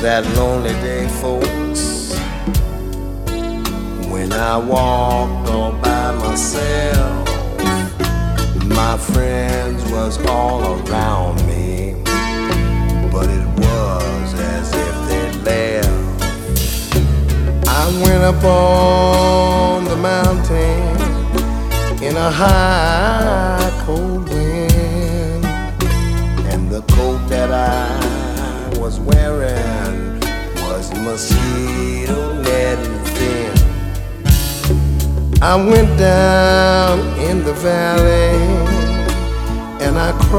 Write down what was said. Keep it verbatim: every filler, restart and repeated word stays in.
that lonely day, folks, when I walked all by myself. My friends was all around me, but it was as if they left. I went up on the mountain in a high cold wind, and the coat that I was wearing was mosquito net thin. I went down in the valley and I crossed